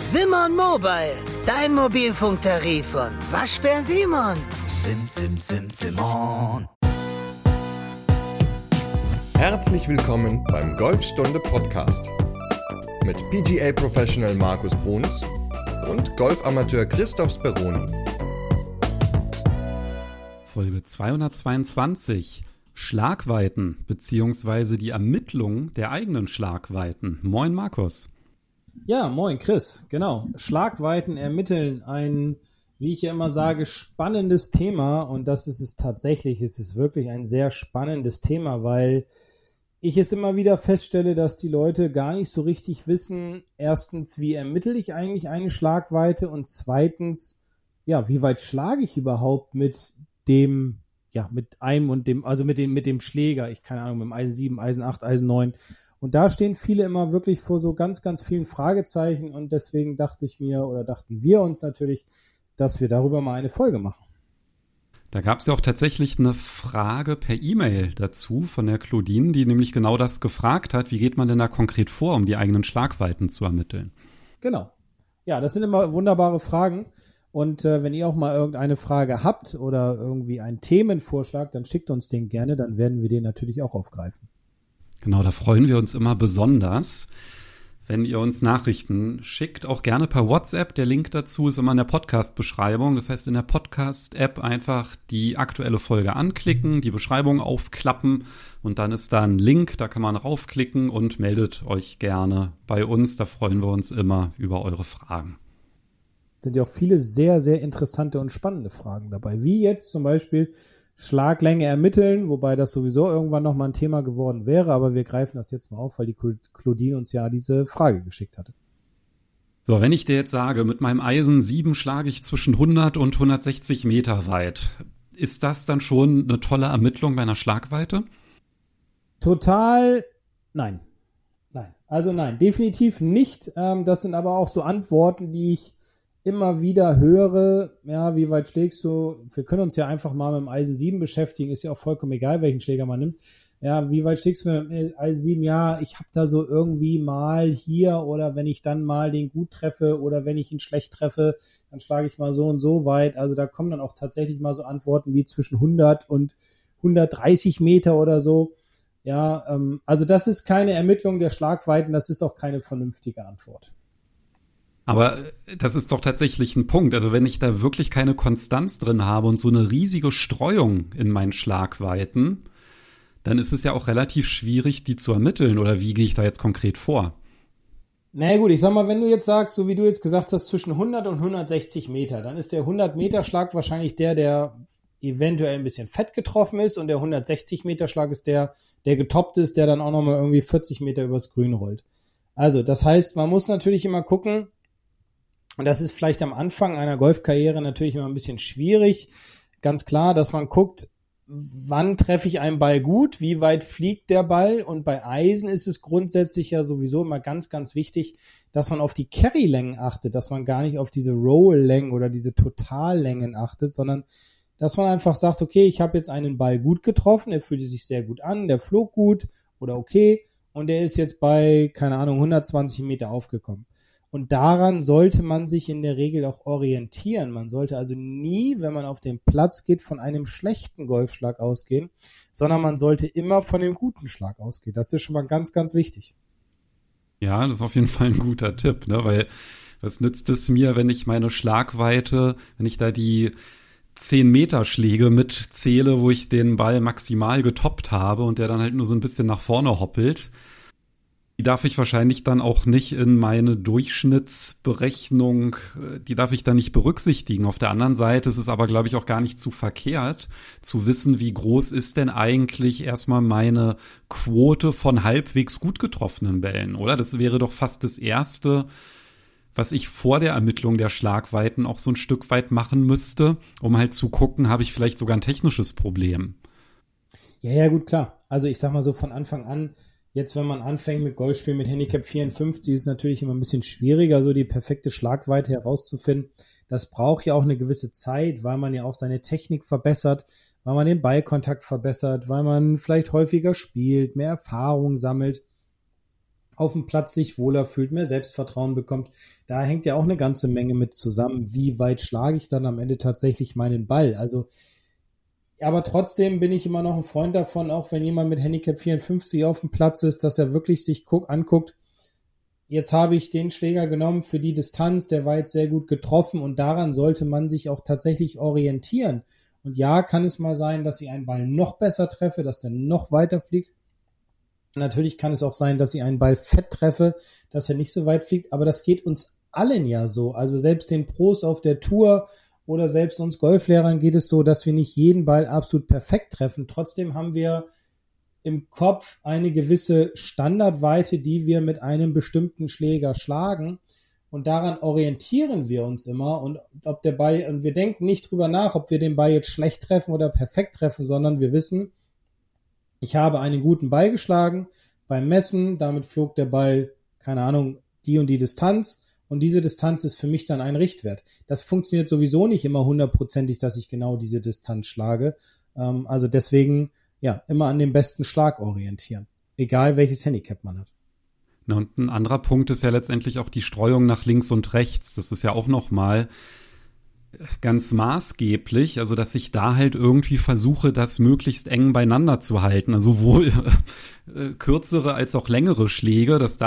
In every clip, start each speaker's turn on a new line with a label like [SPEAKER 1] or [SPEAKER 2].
[SPEAKER 1] Simon Mobile, dein Mobilfunktarif von Waschbär Simon. Simon.
[SPEAKER 2] Herzlich willkommen beim Golfstunde Podcast mit PGA Professional Markus Bruns und Golfamateur Christoph Speroni.
[SPEAKER 3] Folge 222. Schlagweiten bzw. die Ermittlung der eigenen Schlagweiten. Moin Markus.
[SPEAKER 4] Ja, moin Chris, genau. Schlagweiten ermitteln, ein, wie ich ja immer sage, spannendes Thema, und das ist es tatsächlich, es ist wirklich ein sehr spannendes Thema, weil ich es immer wieder feststelle, dass die Leute gar nicht so richtig wissen, erstens, wie ermittle ich eigentlich eine Schlagweite, und zweitens, ja, wie weit schlage ich überhaupt mit dem, ja, mit einem und dem, also mit dem Schläger, ich keine Ahnung, mit dem Eisen 7, Eisen 8, Eisen 9. Und da stehen viele immer wirklich vor so ganz, ganz vielen Fragezeichen, und deswegen dachten wir uns natürlich, dass wir darüber mal eine Folge machen.
[SPEAKER 3] Da gab es ja auch tatsächlich eine Frage per E-Mail dazu von der Claudine, die nämlich genau das gefragt hat, wie geht man denn da konkret vor, um die eigenen Schlagweiten zu ermitteln?
[SPEAKER 4] Genau. Ja, das sind immer wunderbare Fragen, und wenn ihr auch mal irgendeine Frage habt oder irgendwie einen Themenvorschlag, dann schickt uns den gerne, dann werden wir den natürlich auch aufgreifen.
[SPEAKER 3] Genau, da freuen wir uns immer besonders, wenn ihr uns Nachrichten schickt, auch gerne per WhatsApp. Der Link dazu ist immer in der Podcast-Beschreibung. Das heißt, in der Podcast-App einfach die aktuelle Folge anklicken, die Beschreibung aufklappen, und dann ist da ein Link, da kann man raufklicken und meldet euch gerne bei uns. Da freuen wir uns immer über eure Fragen.
[SPEAKER 4] Sind ja auch viele sehr, sehr interessante und spannende Fragen dabei, wie jetzt zum Beispiel Schlaglänge ermitteln, wobei das sowieso irgendwann nochmal ein Thema geworden wäre, aber wir greifen das jetzt mal auf, weil die Claudine uns ja diese Frage geschickt hatte.
[SPEAKER 3] So, wenn ich dir jetzt sage, mit meinem Eisen 7 schlage ich zwischen 100 und 160 Meter weit, ist das dann schon eine tolle Ermittlung bei einer Schlagweite?
[SPEAKER 4] Total nein. Also nein, definitiv nicht. Das sind aber auch so Antworten, die ich immer wieder höre. Ja, wie weit schlägst du? Wir können uns ja einfach mal mit dem Eisen 7 beschäftigen, ist ja auch vollkommen egal, welchen Schläger man nimmt. Ja, wie weit schlägst du mit dem Eisen 7? Ja, ich habe da so irgendwie mal hier, oder wenn ich dann mal den gut treffe oder wenn ich ihn schlecht treffe, dann schlage ich mal so und so weit. Also da kommen dann auch tatsächlich mal so Antworten wie zwischen 100 und 130 Meter oder so. Ja, also das ist keine Ermittlung der Schlagweiten, das ist auch keine vernünftige Antwort.
[SPEAKER 3] Aber das ist doch tatsächlich ein Punkt. Also wenn ich da wirklich keine Konstanz drin habe und so eine riesige Streuung in meinen Schlagweiten, dann ist es ja auch relativ schwierig, die zu ermitteln. Oder wie gehe ich da jetzt konkret vor?
[SPEAKER 4] Naja gut, ich sag mal, wenn du jetzt sagst, so wie du jetzt gesagt hast, zwischen 100 und 160 Meter, dann ist der 100-Meter-Schlag wahrscheinlich der eventuell ein bisschen fett getroffen ist, und der 160-Meter-Schlag ist der getoppt ist, der dann auch nochmal irgendwie 40 Meter übers Grün rollt. Also das heißt, man muss natürlich immer gucken, und das ist vielleicht am Anfang einer Golfkarriere natürlich immer ein bisschen schwierig. Ganz klar, dass man guckt, wann treffe ich einen Ball gut, wie weit fliegt der Ball. Und bei Eisen ist es grundsätzlich ja sowieso immer ganz, ganz wichtig, dass man auf die Carry-Längen achtet, dass man gar nicht auf diese Roll-Längen oder diese Totallängen achtet, sondern dass man einfach sagt, okay, ich habe jetzt einen Ball gut getroffen, der fühlte sich sehr gut an, der flog gut oder okay, und der ist jetzt bei, keine Ahnung, 120 Meter aufgekommen. Und daran sollte man sich in der Regel auch orientieren. Man sollte also nie, wenn man auf den Platz geht, von einem schlechten Golfschlag ausgehen, sondern man sollte immer von dem guten Schlag ausgehen. Das ist schon mal ganz, ganz wichtig.
[SPEAKER 3] Ja, das ist auf jeden Fall ein guter Tipp, ne? Weil was nützt es mir, wenn ich meine Schlagweite, wenn ich da die 10 Meter Schläge mitzähle, wo ich den Ball maximal getoppt habe und der dann halt nur so ein bisschen nach vorne hoppelt. Die darf ich wahrscheinlich dann auch nicht in meine Durchschnittsberechnung, die darf ich dann nicht berücksichtigen. Auf der anderen Seite ist es aber, glaube ich, auch gar nicht zu verkehrt, zu wissen, wie groß ist denn eigentlich erstmal meine Quote von halbwegs gut getroffenen Bällen, oder? Das wäre doch fast das Erste, was ich vor der Ermittlung der Schlagweiten auch so ein Stück weit machen müsste, um halt zu gucken, habe ich vielleicht sogar ein technisches Problem.
[SPEAKER 4] Ja, gut, klar. Also ich sag mal so von Anfang an, jetzt, wenn man anfängt mit Golfspielen mit Handicap 54, ist es natürlich immer ein bisschen schwieriger, so die perfekte Schlagweite herauszufinden. Das braucht ja auch eine gewisse Zeit, weil man ja auch seine Technik verbessert, weil man den Ballkontakt verbessert, weil man vielleicht häufiger spielt, mehr Erfahrung sammelt. auf dem Platz sich wohler fühlt, mehr Selbstvertrauen bekommt. Da hängt ja auch eine ganze Menge mit zusammen. Wie weit schlage ich dann am Ende tatsächlich meinen Ball? Also, aber trotzdem bin ich immer noch ein Freund davon, auch wenn jemand mit Handicap 54 auf dem Platz ist, dass er wirklich sich anguckt, jetzt habe ich den Schläger genommen für die Distanz, der war jetzt sehr gut getroffen und daran sollte man sich auch tatsächlich orientieren. Und ja, kann es mal sein, dass ich einen Ball noch besser treffe, dass der noch weiter fliegt. Natürlich kann es auch sein, dass ich einen Ball fett treffe, dass er nicht so weit fliegt, aber das geht uns allen ja so. Also selbst den Pros auf der Tour oder selbst uns Golflehrern geht es so, dass wir nicht jeden Ball absolut perfekt treffen. Trotzdem haben wir im Kopf eine gewisse Standardweite, die wir mit einem bestimmten Schläger schlagen. Und daran orientieren wir uns immer. Und ob der Ball, und wir denken nicht drüber nach, ob wir den Ball jetzt schlecht treffen oder perfekt treffen, sondern wir wissen, ich habe einen guten Ball geschlagen beim Messen, damit flog der Ball, keine Ahnung, die und die Distanz und diese Distanz ist für mich dann ein Richtwert. Das funktioniert sowieso nicht immer 100%ig, dass ich genau diese Distanz schlage. Also deswegen, ja, immer an dem besten Schlag orientieren, egal welches Handicap man hat.
[SPEAKER 3] Na, und ein anderer Punkt ist ja letztendlich auch die Streuung nach links und rechts. Das ist ja auch nochmal ganz maßgeblich, also dass ich da halt irgendwie versuche, das möglichst eng beieinander zu halten, also sowohl kürzere als auch längere Schläge, dass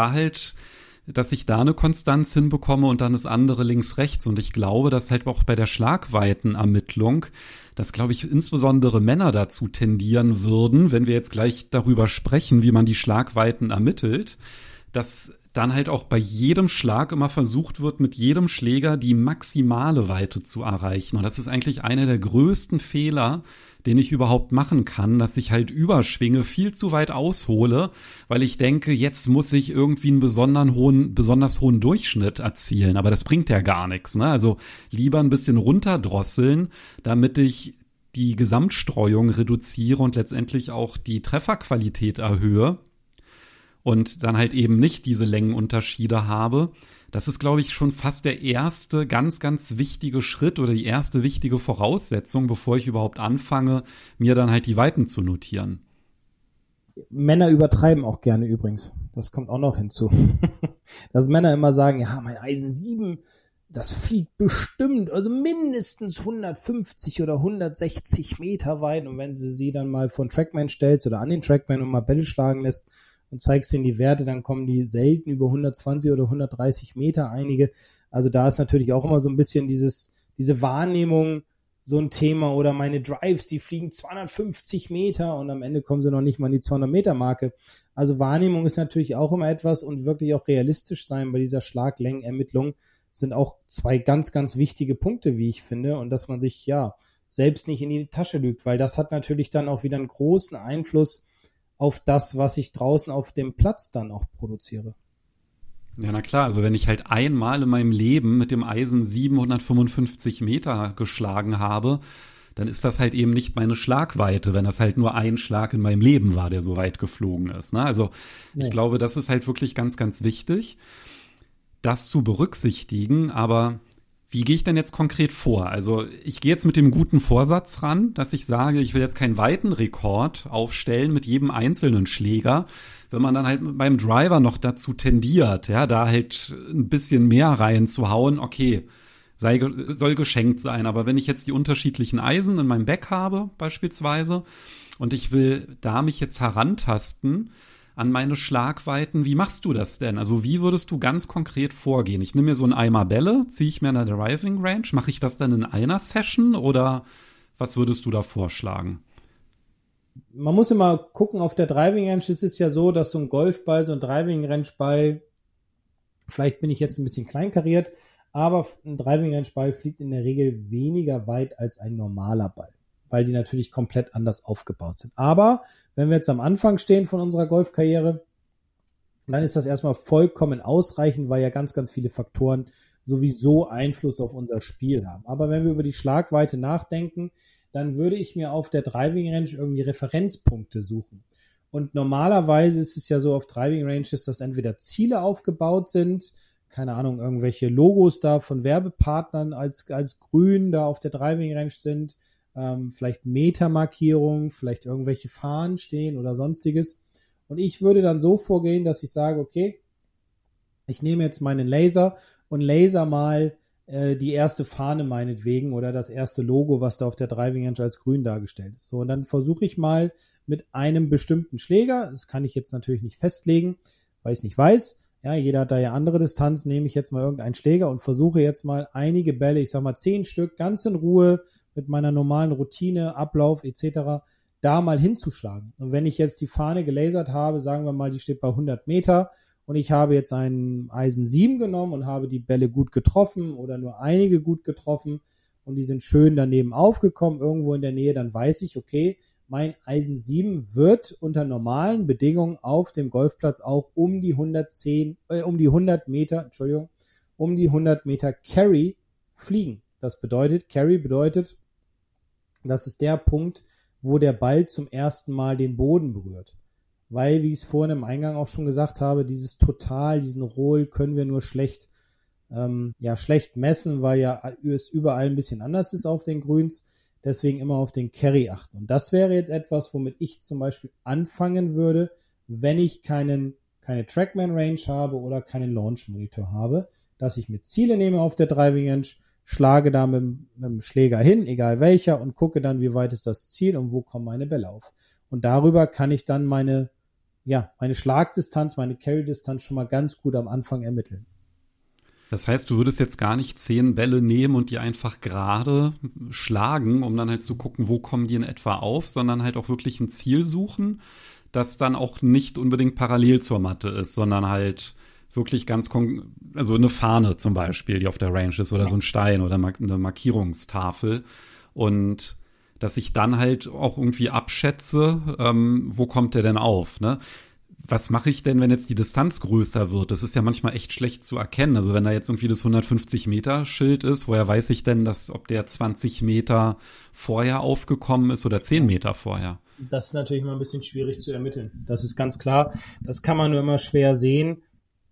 [SPEAKER 3] ich da eine Konstanz hinbekomme und dann das andere links, rechts. Und ich glaube, dass halt auch bei der Schlagweitenermittlung, dass, glaube ich, insbesondere Männer dazu tendieren würden, wenn wir jetzt gleich darüber sprechen, wie man die Schlagweiten ermittelt, dass dann halt auch bei jedem Schlag immer versucht wird, mit jedem Schläger die maximale Weite zu erreichen. Und das ist eigentlich einer der größten Fehler, den ich überhaupt machen kann, dass ich halt überschwinge, viel zu weit aushole, weil ich denke, jetzt muss ich irgendwie einen besonders hohen Durchschnitt erzielen. Aber das bringt ja gar nichts, ne? Also lieber ein bisschen runterdrosseln, damit ich die Gesamtstreuung reduziere und letztendlich auch die Trefferqualität erhöhe. Und dann halt eben nicht diese Längenunterschiede habe. Das ist, glaube ich, schon fast der erste ganz, ganz wichtige Schritt oder die erste wichtige Voraussetzung, bevor ich überhaupt anfange, mir dann halt die Weiten zu notieren.
[SPEAKER 4] Männer übertreiben auch gerne übrigens. Das kommt auch noch hinzu. Dass Männer immer sagen, ja, mein Eisen 7, das fliegt bestimmt, also mindestens 150 oder 160 Meter weit. Und wenn sie dann mal vor den Trackman stellst oder an den Trackman und mal Bälle schlagen lässt, und zeigst denen die Werte, dann kommen die selten über 120 oder 130 Meter einige. Also da ist natürlich auch immer so ein bisschen diese Wahrnehmung so ein Thema oder meine Drives, die fliegen 250 Meter und am Ende kommen sie noch nicht mal an die 200 Meter Marke. Also Wahrnehmung ist natürlich auch immer etwas und wirklich auch realistisch sein bei dieser Schlaglängenermittlung sind auch zwei ganz, ganz wichtige Punkte, wie ich finde, und dass man sich ja selbst nicht in die Tasche lügt, weil das hat natürlich dann auch wieder einen großen Einfluss auf das, was ich draußen auf dem Platz dann auch produziere.
[SPEAKER 3] Ja, na klar, also wenn ich halt einmal in meinem Leben mit dem Eisen 755 Meter geschlagen habe, dann ist das halt eben nicht meine Schlagweite, wenn das halt nur ein Schlag in meinem Leben war, der so weit geflogen ist, ne? Also ich glaube, das ist halt wirklich ganz, ganz wichtig, das zu berücksichtigen, aber wie gehe ich denn jetzt konkret vor? Also ich gehe jetzt mit dem guten Vorsatz ran, dass ich sage, ich will jetzt keinen Weitenrekord aufstellen mit jedem einzelnen Schläger. Wenn man dann halt beim Driver noch dazu tendiert, ja, da halt ein bisschen mehr reinzuhauen, okay, soll geschenkt sein. Aber wenn ich jetzt die unterschiedlichen Eisen in meinem Bag habe beispielsweise und ich will da mich jetzt herantasten an meine Schlagweiten. Wie machst du das denn? Also wie würdest du ganz konkret vorgehen? Ich nehme mir so einen Eimer Bälle, ziehe ich mir in der Driving Range, mache ich das dann in einer Session oder was würdest du da vorschlagen?
[SPEAKER 4] Man muss immer gucken, auf der Driving Range ist es ja so, dass so ein Golfball, so ein Driving Range Ball, vielleicht bin ich jetzt ein bisschen kleinkariert, aber ein Driving Range Ball fliegt in der Regel weniger weit als ein normaler Ball, weil die natürlich komplett anders aufgebaut sind. Aber wenn wir jetzt am Anfang stehen von unserer Golfkarriere, dann ist das erstmal vollkommen ausreichend, weil ja ganz, ganz viele Faktoren sowieso Einfluss auf unser Spiel haben. Aber wenn wir über die Schlagweite nachdenken, dann würde ich mir auf der Driving Range irgendwie Referenzpunkte suchen. Und normalerweise ist es ja so auf Driving Ranges, dass entweder Ziele aufgebaut sind, keine Ahnung, irgendwelche Logos da von Werbepartnern als grün da auf der Driving Range sind, vielleicht Metermarkierungen, vielleicht irgendwelche Fahnen stehen oder sonstiges. Und ich würde dann so vorgehen, dass ich sage, okay, ich nehme jetzt meinen Laser und laser mal die erste Fahne meinetwegen oder das erste Logo, was da auf der Driving Range als grün dargestellt ist. So, und dann versuche ich mal mit einem bestimmten Schläger, das kann ich jetzt natürlich nicht festlegen, weil ich es nicht weiß, ja, jeder hat da ja andere Distanz, nehme ich jetzt mal irgendeinen Schläger und versuche jetzt mal einige Bälle, ich sag mal 10 Stück, ganz in Ruhe mit meiner normalen Routine, Ablauf etc., da mal hinzuschlagen. Und wenn ich jetzt die Fahne gelasert habe, sagen wir mal, die steht bei 100 Meter, und ich habe jetzt einen Eisen 7 genommen und habe die Bälle gut getroffen oder nur einige gut getroffen und die sind schön daneben aufgekommen, irgendwo in der Nähe, dann weiß ich, okay, mein Eisen 7 wird unter normalen Bedingungen auf dem Golfplatz auch um die 100 Meter Carry fliegen. Das bedeutet, Carry bedeutet, das ist der Punkt, wo der Ball zum ersten Mal den Boden berührt. Weil, wie ich es vorhin im Eingang auch schon gesagt habe, diesen Roll können wir nur schlecht messen, weil ja es überall ein bisschen anders ist auf den Grüns. Deswegen immer auf den Carry achten. Und das wäre jetzt etwas, womit ich zum Beispiel anfangen würde, wenn ich keine Trackman Range habe oder keinen Launch Monitor habe, dass ich mir Ziele nehme auf der Driving Range, schlage da mit dem Schläger hin, egal welcher, und gucke dann, wie weit ist das Ziel und wo kommen meine Bälle auf. Und darüber kann ich dann meine Schlagdistanz, meine Carry-Distanz schon mal ganz gut am Anfang ermitteln.
[SPEAKER 3] Das heißt, du würdest jetzt gar nicht 10 Bälle nehmen und die einfach gerade schlagen, um dann halt zu gucken, wo kommen die in etwa auf, sondern halt auch wirklich ein Ziel suchen, das dann auch nicht unbedingt parallel zur Matte ist, sondern halt wirklich also eine Fahne zum Beispiel, die auf der Range ist oder so ein Stein oder eine Markierungstafel, und dass ich dann halt auch irgendwie abschätze, wo kommt der denn auf, ne? Was mache ich denn, wenn jetzt die Distanz größer wird? Das ist ja manchmal echt schlecht zu erkennen. Also wenn da jetzt irgendwie das 150-Meter-Schild ist, woher weiß ich denn, ob der 20 Meter vorher aufgekommen ist oder 10 Meter vorher?
[SPEAKER 4] Das ist natürlich mal ein bisschen schwierig zu ermitteln. Das ist ganz klar. Das kann man nur immer schwer sehen.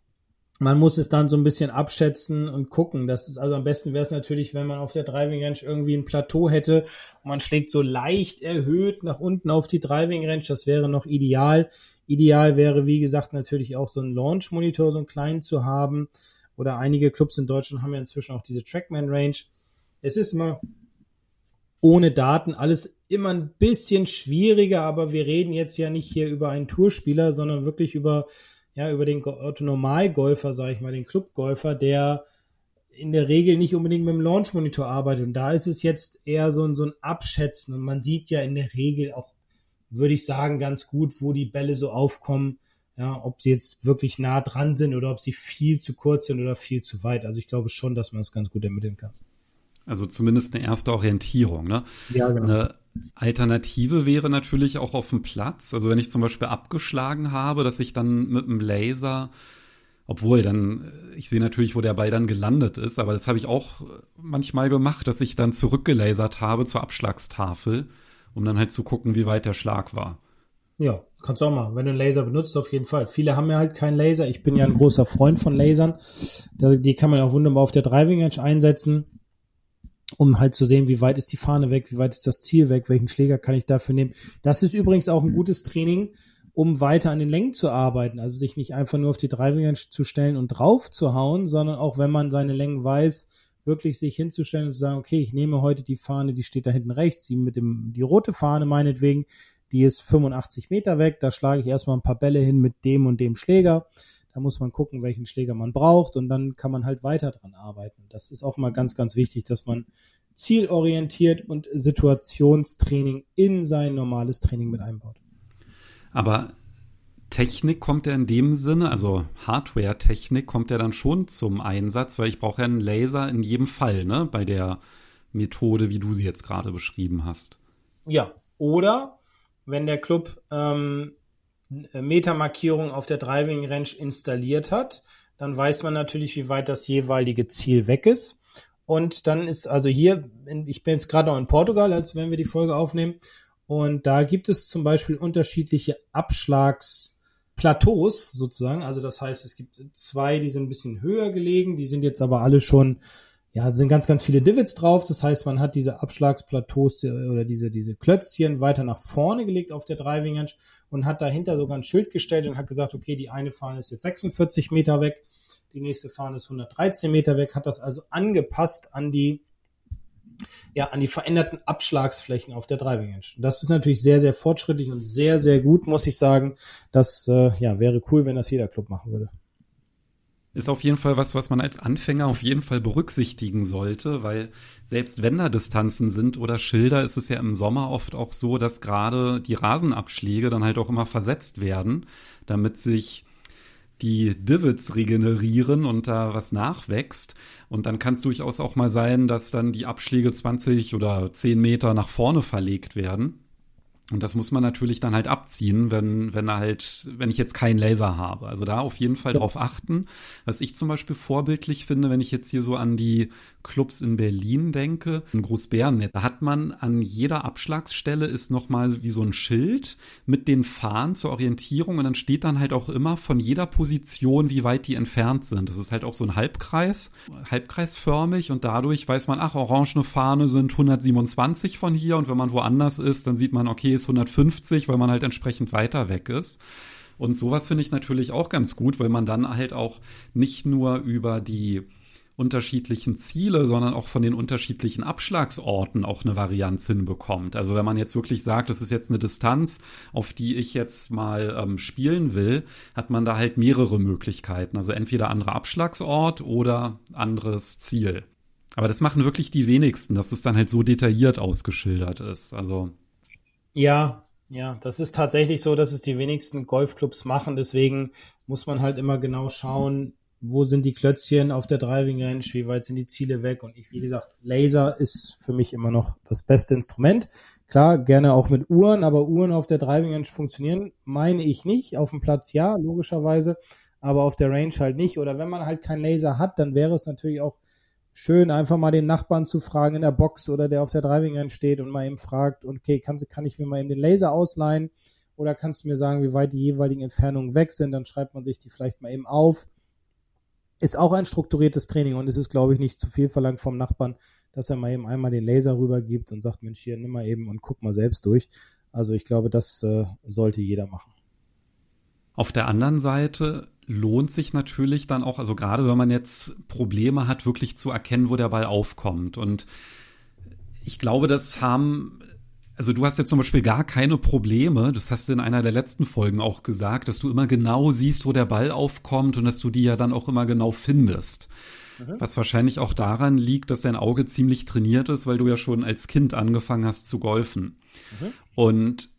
[SPEAKER 4] Man muss es dann so ein bisschen abschätzen und gucken. Das ist also am besten wäre es natürlich, wenn man auf der Driving Range irgendwie ein Plateau hätte und man schlägt so leicht erhöht nach unten auf die Driving Range. Das wäre noch ideal. Ideal wäre, wie gesagt, natürlich auch so einen Launch-Monitor, so einen kleinen zu haben. Oder einige Clubs in Deutschland haben ja inzwischen auch diese Trackman Range. Es ist immer ohne Daten alles immer ein bisschen schwieriger, aber wir reden jetzt ja nicht hier über einen Tourspieler, sondern wirklich über den Otto-Normalgolfer, sage ich mal, den Clubgolfer, der in der Regel nicht unbedingt mit dem Launch-Monitor arbeitet. Und da ist es jetzt eher so ein Abschätzen. Und man sieht ja in der Regel auch, würde ich sagen, ganz gut, wo die Bälle so aufkommen, ja, ob sie jetzt wirklich nah dran sind oder ob sie viel zu kurz sind oder viel zu weit. Also ich glaube schon, dass man das ganz gut ermitteln kann.
[SPEAKER 3] Also zumindest eine erste Orientierung, ne?
[SPEAKER 4] Ja, genau.
[SPEAKER 3] Eine Alternative wäre natürlich auch auf dem Platz. Also wenn ich zum Beispiel abgeschlagen habe, dass ich dann mit dem Laser, ich sehe natürlich, wo der Ball dann gelandet ist, aber das habe ich auch manchmal gemacht, dass ich dann zurückgelasert habe zur Abschlagstafel, um dann halt zu gucken, wie weit der Schlag war.
[SPEAKER 4] Ja, kannst du auch machen. Wenn du einen Laser benutzt, auf jeden Fall. Viele haben ja halt keinen Laser. Ich bin ja ein großer Freund von Lasern. Die kann man auch wunderbar auf der Driving Range einsetzen, um halt zu sehen, wie weit ist die Fahne weg, wie weit ist das Ziel weg, welchen Schläger kann ich dafür nehmen. Das ist übrigens auch ein gutes Training, um weiter an den Längen zu arbeiten. Also sich nicht einfach nur auf die Driving Range zu stellen und drauf zu hauen, sondern auch, wenn man seine Längen weiß, wirklich sich hinzustellen und zu sagen, okay, ich nehme heute die Fahne, die steht da hinten rechts, die rote Fahne meinetwegen, die ist 85 Meter weg, da schlage ich erstmal ein paar Bälle hin mit dem und dem Schläger. Da muss man gucken, welchen Schläger man braucht, und dann kann man halt weiter dran arbeiten. Das ist auch mal ganz, ganz wichtig, dass man zielorientiert und Situationstraining in sein normales Training mit einbaut.
[SPEAKER 3] Aber Technik kommt ja in dem Sinne, also Hardware-Technik kommt ja dann schon zum Einsatz, weil ich brauche ja einen Laser in jedem Fall, ne, bei der Methode, wie du sie jetzt gerade beschrieben hast.
[SPEAKER 4] Ja, oder wenn der Club Metermarkierung auf der Driving Range installiert hat, dann weiß man natürlich, wie weit das jeweilige Ziel weg ist. Und dann ist also hier, ich bin jetzt gerade noch in Portugal, als wenn wir die Folge aufnehmen, und da gibt es zum Beispiel unterschiedliche Abschlagsplateaus sozusagen. Also das heißt, es gibt 2, die sind ein bisschen höher gelegen, die sind jetzt aber alle schon ja, sind ganz, ganz viele Divots drauf. Das heißt, man hat diese Abschlagsplateaus oder diese Klötzchen weiter nach vorne gelegt auf der Driving Range und hat dahinter sogar ein Schild gestellt und hat gesagt, okay, die eine Fahne ist jetzt 46 Meter weg, die nächste Fahne ist 113 Meter weg, hat das also angepasst an die veränderten Abschlagsflächen auf der Driving Range. Das ist natürlich sehr, sehr fortschrittlich und sehr, sehr gut, muss ich sagen. Das wäre cool, wenn das jeder Club machen würde.
[SPEAKER 3] Ist auf jeden Fall was man als Anfänger auf jeden Fall berücksichtigen sollte, weil selbst wenn da Distanzen sind oder Schilder, ist es ja im Sommer oft auch so, dass gerade die Rasenabschläge dann halt auch immer versetzt werden, damit sich die Divots regenerieren und da was nachwächst. Und dann kann es durchaus auch mal sein, dass dann die Abschläge 20 oder 10 Meter nach vorne verlegt werden. Und das muss man natürlich dann halt abziehen, wenn ich jetzt keinen Laser habe. Also da auf jeden Fall drauf achten. Was ich zum Beispiel vorbildlich finde, wenn ich jetzt hier so an die Clubs in Berlin denke, in Großbären, da hat man an jeder Abschlagsstelle ist nochmal wie so ein Schild mit den Fahnen zur Orientierung und dann steht dann halt auch immer von jeder Position, wie weit die entfernt sind. Das ist halt auch so ein halbkreisförmig und dadurch weiß man, orangene Fahne sind 127 von hier und wenn man woanders ist, dann sieht man, okay, ist 150, weil man halt entsprechend weiter weg ist. Und sowas finde ich natürlich auch ganz gut, weil man dann halt auch nicht nur über die unterschiedlichen Ziele, sondern auch von den unterschiedlichen Abschlagsorten auch eine Varianz hinbekommt. Also wenn man jetzt wirklich sagt, das ist jetzt eine Distanz, auf die ich jetzt mal spielen will, hat man da halt mehrere Möglichkeiten. Also entweder anderer Abschlagsort oder anderes Ziel. Aber das machen wirklich die wenigsten, dass es dann halt so detailliert ausgeschildert ist. Also
[SPEAKER 4] Ja, das ist tatsächlich so, dass es die wenigsten Golfclubs machen. Deswegen muss man halt immer genau schauen, wo sind die Klötzchen auf der Driving Range, wie weit sind die Ziele weg. Und wie gesagt, Laser ist für mich immer noch das beste Instrument. Klar, gerne auch mit Uhren, aber Uhren auf der Driving Range funktionieren, meine ich nicht. Auf dem Platz ja, logischerweise, aber auf der Range halt nicht. Oder wenn man halt keinen Laser hat, dann wäre es natürlich auch schön, einfach mal den Nachbarn zu fragen in der Box oder der auf der Driving Range steht und mal eben fragt, okay, kann ich mir mal eben den Laser ausleihen oder kannst du mir sagen, wie weit die jeweiligen Entfernungen weg sind, dann schreibt man sich die vielleicht mal eben auf. Ist auch ein strukturiertes Training und es ist, glaube ich, nicht zu viel verlangt vom Nachbarn, dass er mal eben einmal den Laser rübergibt und sagt, Mensch, hier, nimm mal eben und guck mal selbst durch. Also ich glaube, das sollte jeder machen.
[SPEAKER 3] Auf der anderen Seite lohnt sich natürlich dann auch, also gerade wenn man jetzt Probleme hat, wirklich zu erkennen, wo der Ball aufkommt. Und ich glaube, also du hast ja zum Beispiel gar keine Probleme, das hast du in einer der letzten Folgen auch gesagt, dass du immer genau siehst, wo der Ball aufkommt und dass du die ja dann auch immer genau findest. Was wahrscheinlich auch daran liegt, dass dein Auge ziemlich trainiert ist, weil du ja schon als Kind angefangen hast zu golfen. Und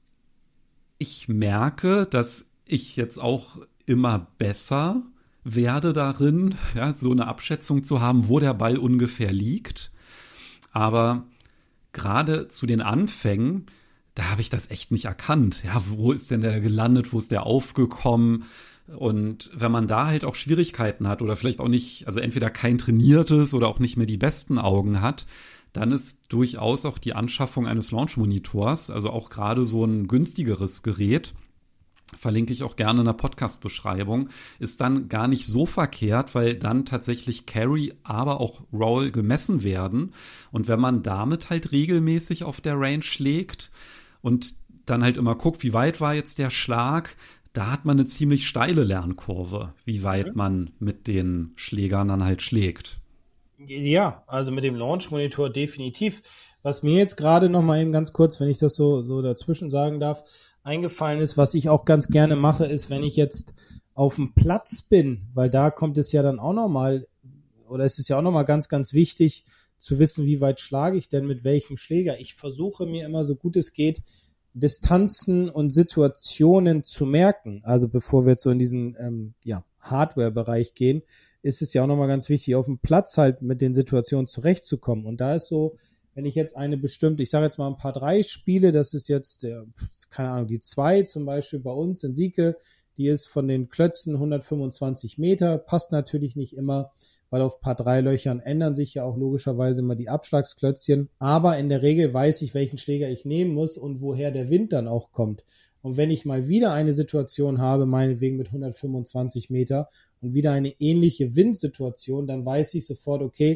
[SPEAKER 3] ich merke, dass ich jetzt auch immer besser werde darin, ja, so eine Abschätzung zu haben, wo der Ball ungefähr liegt. Aber gerade zu den Anfängen, da habe ich das echt nicht erkannt. Ja, wo ist denn der gelandet, wo ist der aufgekommen? Und wenn man da halt auch Schwierigkeiten hat oder vielleicht auch nicht, also entweder kein trainiertes oder auch nicht mehr die besten Augen hat, dann ist durchaus auch die Anschaffung eines Launch-Monitors, also auch gerade so ein günstigeres Gerät, verlinke ich auch gerne in der Podcast-Beschreibung, ist dann gar nicht so verkehrt, weil dann tatsächlich Carry, aber auch Roll gemessen werden. Und wenn man damit halt regelmäßig auf der Range schlägt und dann halt immer guckt, wie weit war jetzt der Schlag, da hat man eine ziemlich steile Lernkurve, wie weit man mit den Schlägern dann halt schlägt.
[SPEAKER 4] Ja, also mit dem Launch-Monitor definitiv. Was mir jetzt gerade noch mal eben ganz kurz, wenn ich das so dazwischen sagen darf, eingefallen ist, was ich auch ganz gerne mache, ist, wenn ich jetzt auf dem Platz bin, weil da kommt es ja dann auch nochmal, oder es ist ja auch nochmal ganz, ganz wichtig zu wissen, wie weit schlage ich denn mit welchem Schläger. Ich versuche mir immer so gut es geht, Distanzen und Situationen zu merken. Also bevor wir jetzt so in diesen Hardware-Bereich gehen, ist es ja auch nochmal ganz wichtig, auf dem Platz halt mit den Situationen zurechtzukommen. Und da ist so, wenn ich jetzt eine bestimmte, ich sage jetzt mal ein paar 3 spiele, das ist jetzt, keine Ahnung, die 2 zum Beispiel bei uns in Sieke, die ist von den Klötzen 125 Meter, passt natürlich nicht immer, weil auf Paar 3 Löchern ändern sich ja auch logischerweise immer die Abschlagsklötzchen, aber in der Regel weiß ich, welchen Schläger ich nehmen muss und woher der Wind dann auch kommt. Und wenn ich mal wieder eine Situation habe, meinetwegen mit 125 Meter und wieder eine ähnliche Windsituation, dann weiß ich sofort, okay,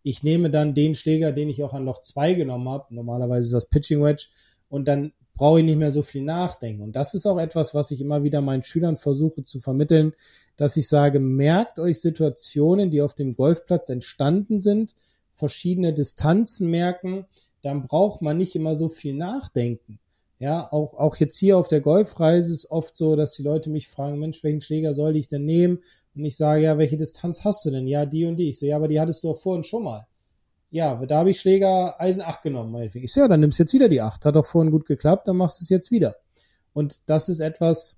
[SPEAKER 4] Ich nehme dann den Schläger, den ich auch an Loch 2 genommen habe. Normalerweise ist das Pitching Wedge. Und dann brauche ich nicht mehr so viel nachdenken. Und das ist auch etwas, was ich immer wieder meinen Schülern versuche zu vermitteln, dass ich sage, merkt euch Situationen, die auf dem Golfplatz entstanden sind, verschiedene Distanzen merken, dann braucht man nicht immer so viel nachdenken. Ja, auch jetzt hier auf der Golfreise ist oft so, dass die Leute mich fragen, Mensch, welchen Schläger soll ich denn nehmen? Und ich sage, ja, welche Distanz hast du denn? Ja, die und die. Ich so, ja, aber die hattest du doch vorhin schon mal. Ja, da habe ich Schläger Eisen 8 genommen. Ich so, ja, dann nimmst du jetzt wieder die 8. Hat doch vorhin gut geklappt, dann machst du es jetzt wieder. Und das ist etwas,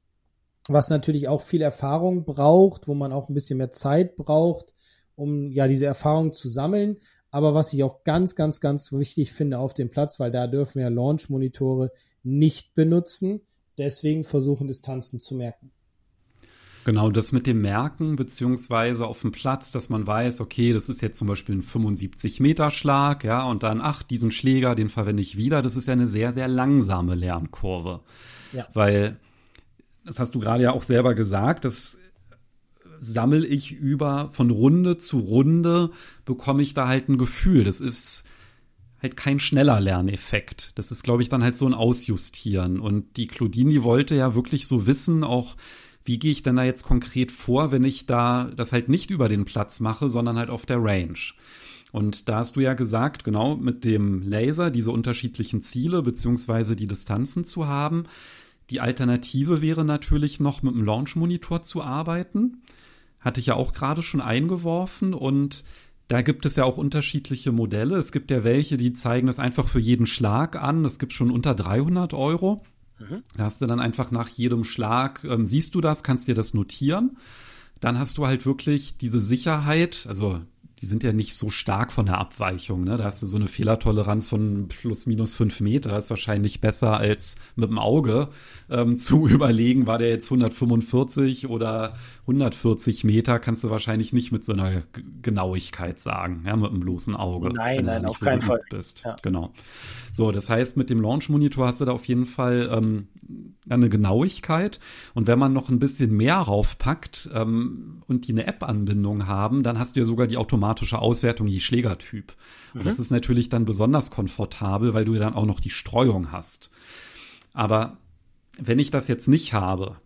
[SPEAKER 4] was natürlich auch viel Erfahrung braucht, wo man auch ein bisschen mehr Zeit braucht, um ja diese Erfahrung zu sammeln. Aber was ich auch ganz, ganz, ganz wichtig finde auf dem Platz, weil da dürfen wir Launch-Monitore nicht benutzen. Deswegen versuchen, Distanzen zu merken.
[SPEAKER 3] Genau, das mit dem Merken, beziehungsweise auf dem Platz, dass man weiß, okay, das ist jetzt zum Beispiel ein 75-Meter-Schlag, ja, und dann, diesen Schläger, den verwende ich wieder. Das ist ja eine sehr, sehr langsame Lernkurve. Ja. Weil, das hast du gerade ja auch selber gesagt, das sammle ich von Runde zu Runde, bekomme ich da halt ein Gefühl. Das ist halt kein schneller Lerneffekt. Das ist, glaube ich, dann halt so ein Ausjustieren. Und die Claudine, die wollte ja wirklich so wissen, auch wie gehe ich denn da jetzt konkret vor, wenn ich da das halt nicht über den Platz mache, sondern halt auf der Range. Und da hast du ja gesagt, genau, mit dem Laser diese unterschiedlichen Ziele beziehungsweise die Distanzen zu haben. Die Alternative wäre natürlich noch mit dem Launch-Monitor zu arbeiten. Hatte ich ja auch gerade schon eingeworfen und da gibt es ja auch unterschiedliche Modelle. Es gibt ja welche, die zeigen das einfach für jeden Schlag an. Es gibt schon unter 300 €. Da hast du dann einfach nach jedem Schlag, siehst du das, kannst dir das notieren. Dann hast du halt wirklich diese Sicherheit, also die sind ja nicht so stark von der Abweichung, ne? Da hast du so eine Fehlertoleranz von plus minus 5 Meter. Das ist wahrscheinlich besser als mit dem Auge zu überlegen, war der jetzt 145 oder 140 Meter, kannst du wahrscheinlich nicht mit so einer Genauigkeit sagen, ja, mit dem bloßen Auge.
[SPEAKER 4] Nein, auf keinen Fall.
[SPEAKER 3] Bist. Ja. Genau. So, das heißt, mit dem Launch-Monitor hast du da auf jeden Fall eine Genauigkeit. Und wenn man noch ein bisschen mehr raufpackt und die eine App-Anbindung haben, dann hast du ja sogar die automatische Auswertung je Schlägertyp. Und das ist natürlich dann besonders komfortabel, weil du ja dann auch noch die Streuung hast. Aber wenn ich das jetzt nicht habe,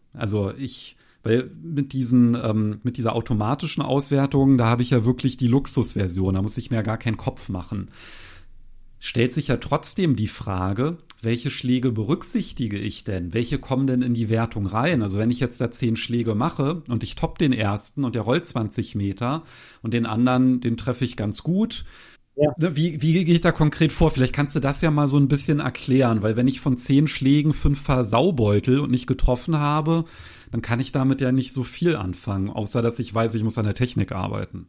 [SPEAKER 3] weil mit dieser automatischen Auswertung, da habe ich ja wirklich die Luxusversion, da muss ich mir ja gar keinen Kopf machen. Stellt sich ja trotzdem die Frage, welche Schläge berücksichtige ich denn? Welche kommen denn in die Wertung rein? Also wenn ich jetzt da 10 Schläge mache und ich topp den ersten und der rollt 20 Meter und den anderen, den treffe ich ganz gut. Ja. Wie gehe ich da konkret vor? Vielleicht kannst du das ja mal so ein bisschen erklären, weil wenn ich von 10 Schlägen 5 versaubeutel und nicht getroffen habe, dann kann ich damit ja nicht so viel anfangen, außer dass ich weiß, ich muss an der Technik arbeiten.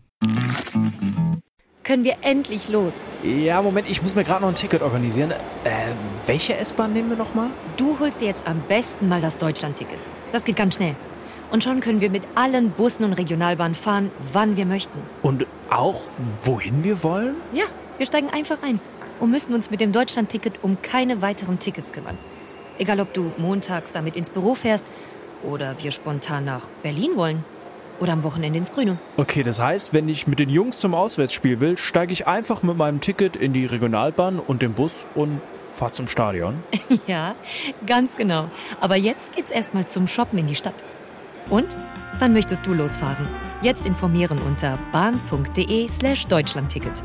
[SPEAKER 5] Können wir endlich los?
[SPEAKER 6] Ja, Moment, ich muss mir gerade noch ein Ticket organisieren. Welche S-Bahn nehmen wir nochmal?
[SPEAKER 5] Du holst dir jetzt am besten mal das Deutschland-Ticket. Das geht ganz schnell. Und schon können wir mit allen Bussen und Regionalbahnen fahren, wann wir möchten.
[SPEAKER 6] Und auch, wohin wir wollen?
[SPEAKER 5] Ja, wir steigen einfach ein und müssen uns mit dem Deutschland-Ticket um keine weiteren Tickets kümmern. Egal, ob du montags damit ins Büro fährst oder wir spontan nach Berlin wollen. Oder am Wochenende ins Grüne.
[SPEAKER 6] Okay, das heißt, wenn ich mit den Jungs zum Auswärtsspiel will, steige ich einfach mit meinem Ticket in die Regionalbahn und den Bus und fahre zum Stadion?
[SPEAKER 5] Ja, ganz genau. Aber jetzt geht's erstmal zum Shoppen in die Stadt. Und? Wann möchtest du losfahren? Jetzt informieren unter bahn.de/Deutschlandticket.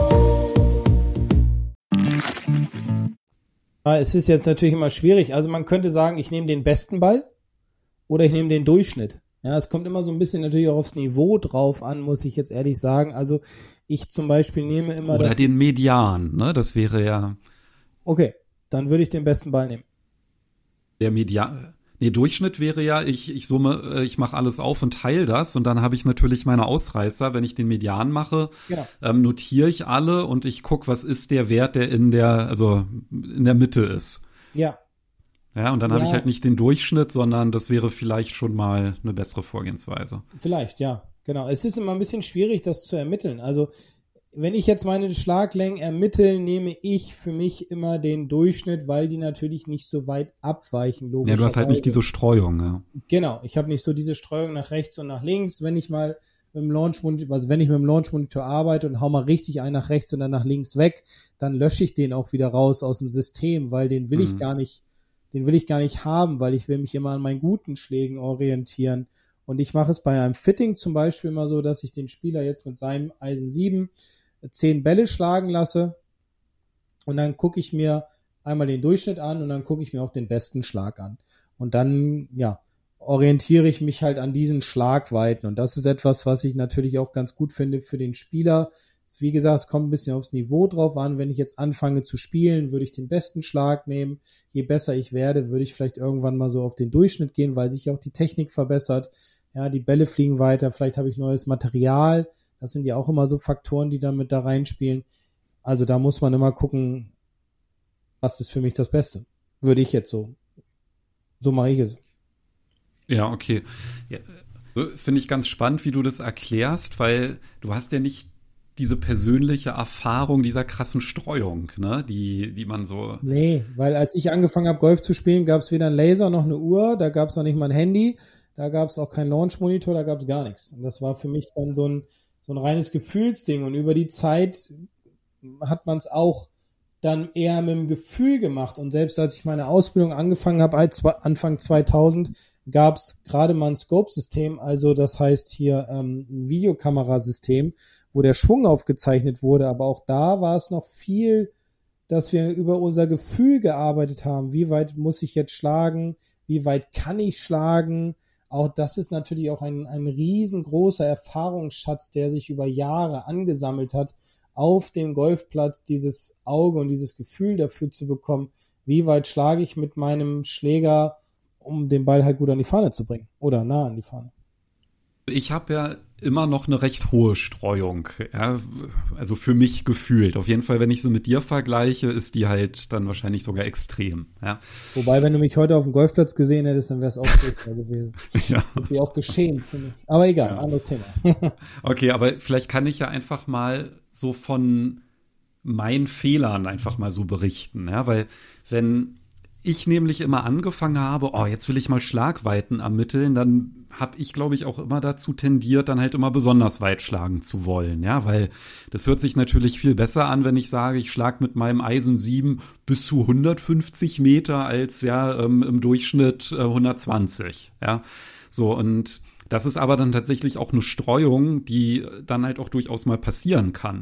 [SPEAKER 4] Es ist jetzt natürlich immer schwierig. Also man könnte sagen, ich nehme den besten Ball oder ich nehme den Durchschnitt. Ja, es kommt immer so ein bisschen natürlich auch aufs Niveau drauf an, muss ich jetzt ehrlich sagen. Also ich zum Beispiel nehme immer
[SPEAKER 3] oder den Median, ne? Das wäre ja.
[SPEAKER 4] Okay, dann würde ich den besten Ball nehmen.
[SPEAKER 3] Der Median. Nee, Durchschnitt wäre ja, ich mache alles auf und teile das und dann habe ich natürlich meine Ausreißer. Wenn ich den Median mache, notiere ich alle und ich gucke, was ist der Wert, der in der Mitte ist.
[SPEAKER 4] Ja.
[SPEAKER 3] Ja, und dann habe ich halt nicht den Durchschnitt, sondern das wäre vielleicht schon mal eine bessere Vorgehensweise.
[SPEAKER 4] Vielleicht, ja, genau. Es ist immer ein bisschen schwierig, das zu ermitteln. Also, wenn ich jetzt meine Schlaglängen ermittle, nehme ich für mich immer den Durchschnitt, weil die natürlich nicht so weit abweichen, logischerweise.
[SPEAKER 3] Ja, du hast halt nicht diese Streuung, ja.
[SPEAKER 4] Genau, ich habe nicht so diese Streuung nach rechts und nach links. Wenn ich mal mit dem Launch-Monitor, also wenn ich mit dem Launch-Monitor arbeite und hau mal richtig einen nach rechts und dann nach links weg, dann lösche ich den auch wieder raus aus dem System, weil den will ich gar nicht haben, weil ich will mich immer an meinen guten Schlägen orientieren. Und ich mache es bei einem Fitting zum Beispiel immer so, dass ich den Spieler jetzt mit seinem Eisen 7 10 Bälle schlagen lasse und dann gucke ich mir einmal den Durchschnitt an und dann gucke ich mir auch den besten Schlag an. Und dann, orientiere ich mich halt an diesen Schlagweiten. Und das ist etwas, was ich natürlich auch ganz gut finde für den Spieler. Wie gesagt, es kommt ein bisschen aufs Niveau drauf an. Wenn ich jetzt anfange zu spielen, würde ich den besten Schlag nehmen. Je besser ich werde, würde ich vielleicht irgendwann mal so auf den Durchschnitt gehen, weil sich auch die Technik verbessert. Ja, die Bälle fliegen weiter. Vielleicht habe ich neues Material. Das sind ja auch immer so Faktoren, die dann mit da reinspielen. Also da muss man immer gucken, was ist für mich das Beste. Würde ich jetzt so mache ich es.
[SPEAKER 3] Ja, okay. Ja, finde ich ganz spannend, wie du das erklärst, weil du hast ja nicht diese persönliche Erfahrung dieser krassen Streuung, ne, die man so...
[SPEAKER 4] Nee, weil als ich angefangen habe, Golf zu spielen, gab es weder einen Laser noch eine Uhr, da gab es noch nicht mal ein Handy, da gab es auch keinen Launch-Monitor, da gab es gar nichts. Und das war für mich dann so ein reines Gefühlsding. Und über die Zeit hat man es auch dann eher mit dem Gefühl gemacht. Und selbst als ich meine Ausbildung angefangen habe, Anfang 2000, gab es gerade mal ein Scope-System, also das heißt hier ein Videokamerasystem, wo der Schwung aufgezeichnet wurde. Aber auch da war es noch viel, dass wir über unser Gefühl gearbeitet haben. Wie weit muss ich jetzt schlagen? Wie weit kann ich schlagen? Auch das ist natürlich auch ein riesengroßer Erfahrungsschatz, der sich über Jahre angesammelt hat, auf dem Golfplatz dieses Auge und dieses Gefühl dafür zu bekommen, wie weit schlage ich mit meinem Schläger, um den Ball halt gut an die Fahne zu bringen oder nah an die Fahne.
[SPEAKER 3] Ich habe ja immer noch eine recht hohe Streuung, ja, also für mich gefühlt. Auf jeden Fall, wenn ich sie mit dir vergleiche, ist die halt dann wahrscheinlich sogar extrem. Ja.
[SPEAKER 4] Wobei, wenn du mich heute auf dem Golfplatz gesehen hättest, dann wäre es auch furchtbar gewesen.
[SPEAKER 3] Ja.
[SPEAKER 4] Hätte sie auch geschämt für mich. Aber egal, anderes Thema.
[SPEAKER 3] Okay, aber vielleicht kann ich ja einfach mal so von meinen Fehlern einfach mal so berichten, ja, weil wenn ich nämlich immer angefangen habe, jetzt will ich mal Schlagweiten ermitteln, dann habe ich, glaube ich, auch immer dazu tendiert, dann halt immer besonders weit schlagen zu wollen, ja, weil das hört sich natürlich viel besser an, wenn ich sage, ich schlage mit meinem Eisen 7 bis zu 150 Meter als im Durchschnitt 120, ja, so, und das ist aber dann tatsächlich auch eine Streuung, die dann halt auch durchaus mal passieren kann.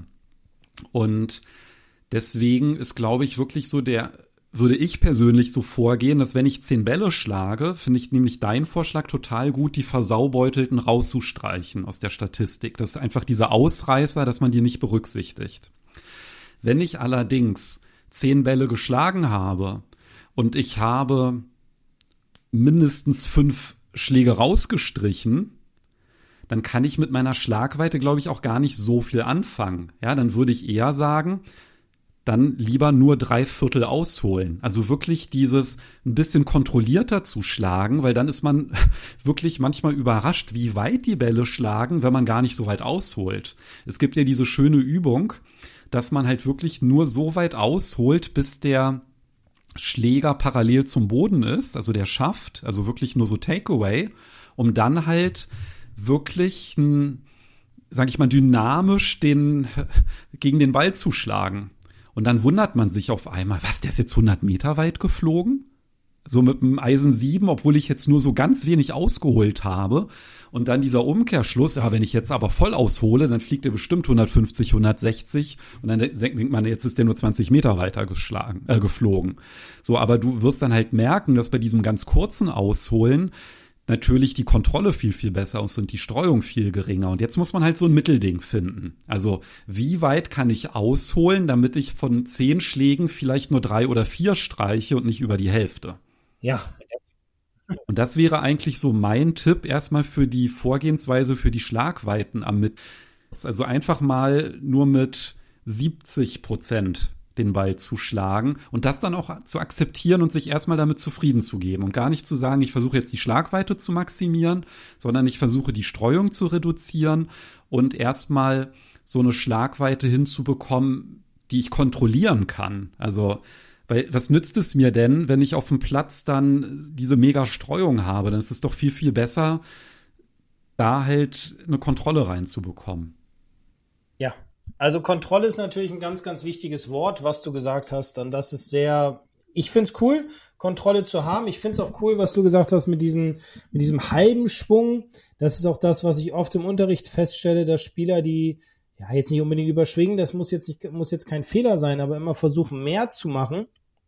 [SPEAKER 3] Und deswegen ist, glaube ich, wirklich so würde ich persönlich so vorgehen, dass wenn ich 10 Bälle schlage, finde ich nämlich deinen Vorschlag total gut, die Versaubeutelten rauszustreichen aus der Statistik. Das ist einfach dieser Ausreißer, dass man die nicht berücksichtigt. Wenn ich allerdings 10 Bälle geschlagen habe und ich habe mindestens 5 Schläge rausgestrichen, dann kann ich mit meiner Schlagweite, glaube ich, auch gar nicht so viel anfangen. Ja, dann würde ich eher sagen, dann lieber nur 3/4 ausholen. Also wirklich dieses ein bisschen kontrollierter zu schlagen, weil dann ist man wirklich manchmal überrascht, wie weit die Bälle schlagen, wenn man gar nicht so weit ausholt. Es gibt ja diese schöne Übung, dass man halt wirklich nur so weit ausholt, bis der Schläger parallel zum Boden ist, also der Schaft, also wirklich nur so Takeaway, um dann halt wirklich sag ich mal, dynamisch gegen den Ball zu schlagen. Und dann wundert man sich auf einmal, was, der ist jetzt 100 Meter weit geflogen? So mit dem Eisen 7, obwohl ich jetzt nur so ganz wenig ausgeholt habe. Und dann dieser Umkehrschluss, ja, wenn ich jetzt aber voll aushole, dann fliegt er bestimmt 150, 160. Und dann denkt man, jetzt ist der nur 20 Meter weiter geflogen. So, aber du wirst dann halt merken, dass bei diesem ganz kurzen Ausholen natürlich die Kontrolle viel, viel besser ist und die Streuung viel geringer. Und jetzt muss man halt so ein Mittelding finden. Also wie weit kann ich ausholen, damit ich von 10 Schlägen vielleicht nur 3 oder 4 streiche und nicht über die Hälfte?
[SPEAKER 4] Ja.
[SPEAKER 3] Und das wäre eigentlich so mein Tipp erstmal für die Vorgehensweise für die Schlagweiten am Mittel. Also einfach mal nur mit 70% den Ball zu schlagen und das dann auch zu akzeptieren und sich erstmal damit zufrieden zu geben und gar nicht zu sagen, ich versuche jetzt die Schlagweite zu maximieren, sondern ich versuche die Streuung zu reduzieren und erstmal so eine Schlagweite hinzubekommen, die ich kontrollieren kann. Also, weil was nützt es mir denn, wenn ich auf dem Platz dann diese mega Streuung habe? Dann ist es doch viel, viel besser, da halt eine Kontrolle reinzubekommen.
[SPEAKER 4] Ja, also Kontrolle ist natürlich ein ganz, ganz wichtiges Wort, was du gesagt hast. Und das ist ich finde es cool, Kontrolle zu haben. Ich finde es auch cool, was du gesagt hast mit diesem halben Schwung. Das ist auch das, was ich oft im Unterricht feststelle, dass Spieler, die ja jetzt nicht unbedingt überschwingen, das muss jetzt kein Fehler sein, aber immer versuchen, mehr zu machen,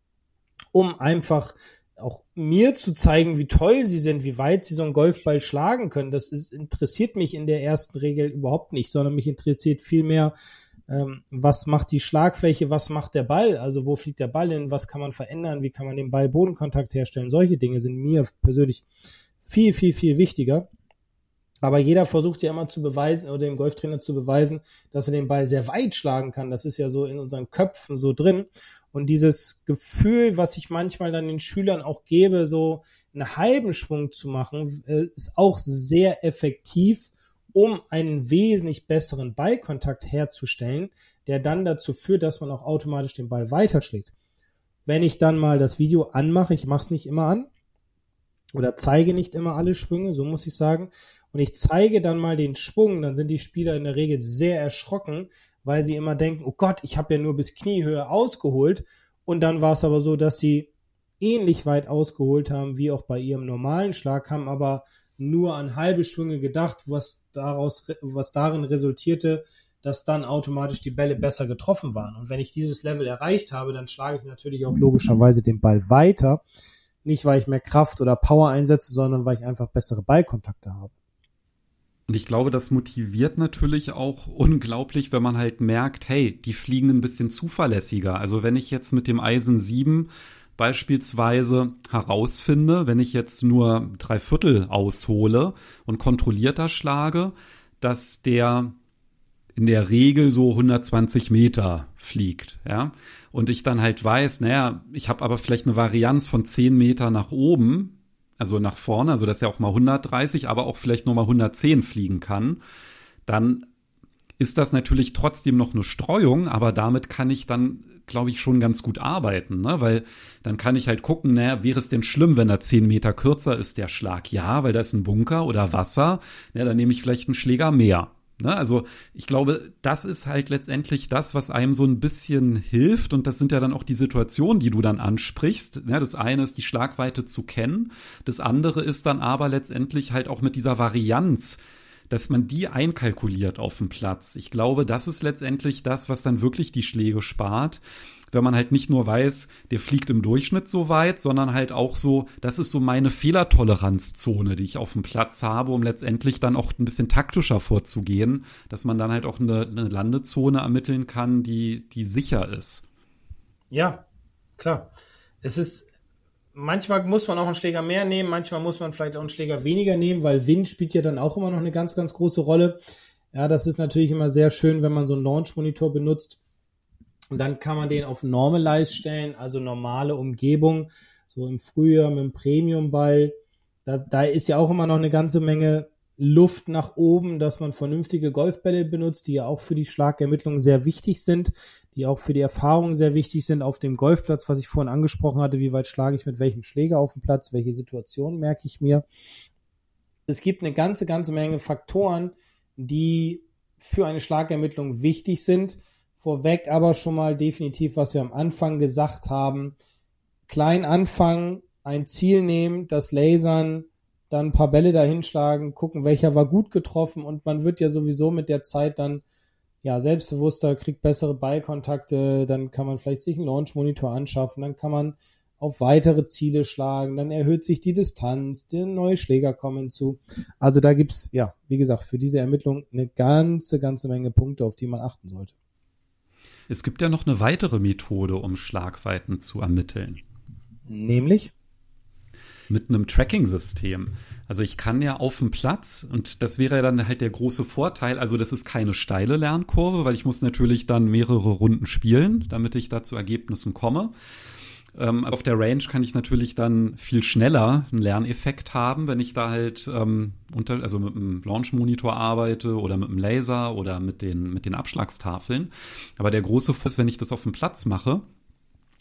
[SPEAKER 4] um einfach auch mir zu zeigen, wie toll sie sind, wie weit sie so einen Golfball schlagen können. Interessiert mich in der ersten Regel überhaupt nicht, sondern mich interessiert vielmehr, was macht die Schlagfläche, was macht der Ball, also wo fliegt der Ball hin, was kann man verändern, wie kann man den Ball Bodenkontakt herstellen. Solche Dinge sind mir persönlich viel, viel, viel wichtiger. Aber jeder versucht ja immer zu beweisen oder dem Golftrainer zu beweisen, dass er den Ball sehr weit schlagen kann. Das ist ja so in unseren Köpfen so drin. Und dieses Gefühl, was ich manchmal dann den Schülern auch gebe, so einen halben Schwung zu machen, ist auch sehr effektiv, um einen wesentlich besseren Ballkontakt herzustellen, der dann dazu führt, dass man auch automatisch den Ball weiterschlägt. Wenn ich dann mal das Video anmache, ich mache es nicht immer an oder zeige nicht immer alle Schwünge, so muss ich sagen, und ich zeige dann mal den Schwung, dann sind die Spieler in der Regel sehr erschrocken, weil sie immer denken, oh Gott, ich habe ja nur bis Kniehöhe ausgeholt, und dann war es aber so, dass sie ähnlich weit ausgeholt haben wie auch bei ihrem normalen Schlag, haben aber nur an halbe Schwünge gedacht, was darin resultierte, dass dann automatisch die Bälle besser getroffen waren. Und wenn ich dieses Level erreicht habe, dann schlage ich natürlich auch logischerweise den Ball weiter. Nicht, weil ich mehr Kraft oder Power einsetze, sondern weil ich einfach bessere Ballkontakte habe.
[SPEAKER 3] Und ich glaube, das motiviert natürlich auch unglaublich, wenn man halt merkt, hey, die fliegen ein bisschen zuverlässiger. Also wenn ich jetzt mit dem Eisen 7 beispielsweise herausfinde, wenn ich jetzt nur 3/4 aushole und kontrollierter schlage, dass der in der Regel so 120 Meter fliegt, ja. Und ich dann halt weiß, naja, ich habe aber vielleicht eine Varianz von 10 Meter nach oben, also nach vorne, also dass er auch mal 130, aber auch vielleicht nur mal 110 fliegen kann, dann ist das natürlich trotzdem noch eine Streuung, aber damit kann ich dann, glaube ich, schon ganz gut arbeiten, ne? Weil dann kann ich halt gucken, naja, wäre es denn schlimm, wenn er 10 Meter kürzer ist, der Schlag? Ja, weil da ist ein Bunker oder Wasser, ja, dann nehme ich vielleicht einen Schläger mehr. Ne? Also ich glaube, das ist halt letztendlich das, was einem so ein bisschen hilft, und das sind ja dann auch die Situationen, die du dann ansprichst. Ja, das eine ist, die Schlagweite zu kennen, das andere ist dann aber letztendlich halt auch mit dieser Varianz, dass man die einkalkuliert auf dem Platz. Ich glaube, das ist letztendlich das, was dann wirklich die Schläge spart, wenn man halt nicht nur weiß, der fliegt im Durchschnitt so weit, sondern halt auch so, das ist so meine Fehlertoleranzzone, die ich auf dem Platz habe, um letztendlich dann auch ein bisschen taktischer vorzugehen, dass man dann halt auch eine Landezone ermitteln kann, die sicher ist.
[SPEAKER 4] Ja, klar. Manchmal muss man auch einen Schläger mehr nehmen, manchmal muss man vielleicht auch einen Schläger weniger nehmen, weil Wind spielt ja dann auch immer noch eine ganz, ganz große Rolle. Ja, das ist natürlich immer sehr schön, wenn man so einen Launch-Monitor benutzt. Und dann kann man den auf Normalize stellen, also normale Umgebung, so im Frühjahr mit dem Premium-Ball. Da ist ja auch immer noch eine ganze Menge Luft nach oben, dass man vernünftige Golfbälle benutzt, die ja auch für die Schlagermittlung sehr wichtig sind, die auch für die Erfahrung sehr wichtig sind auf dem Golfplatz, was ich vorhin angesprochen hatte, wie weit schlage ich mit welchem Schläger auf dem Platz, welche Situation merke ich mir. Es gibt eine ganze Menge Faktoren, die für eine Schlagermittlung wichtig sind. Vorweg aber schon mal definitiv, was wir am Anfang gesagt haben, klein anfangen, ein Ziel nehmen, das lasern, dann ein paar Bälle dahin schlagen, gucken, welcher war gut getroffen, und man wird ja sowieso mit der Zeit dann ja selbstbewusster, kriegt bessere Ballkontakte, dann kann man vielleicht sich einen Launch-Monitor anschaffen, dann kann man auf weitere Ziele schlagen, dann erhöht sich die Distanz, neue Schläger kommen hinzu. Also da gibt's, ja, wie gesagt, für diese Ermittlung eine ganze Menge Punkte, auf die man achten sollte.
[SPEAKER 3] Es gibt ja noch eine weitere Methode, um Schlagweiten zu ermitteln.
[SPEAKER 4] Nämlich?
[SPEAKER 3] Mit einem Tracking-System. Also ich kann ja auf dem Platz, und das wäre dann halt der große Vorteil, also das ist keine steile Lernkurve, weil ich muss natürlich dann mehrere Runden spielen, damit ich da zu Ergebnissen komme. Auf der Range kann ich natürlich dann viel schneller einen Lerneffekt haben, wenn ich da halt mit einem Launch-Monitor arbeite oder mit einem Laser oder mit den Abschlagstafeln. Aber der große Vorteil ist, wenn ich das auf dem Platz mache,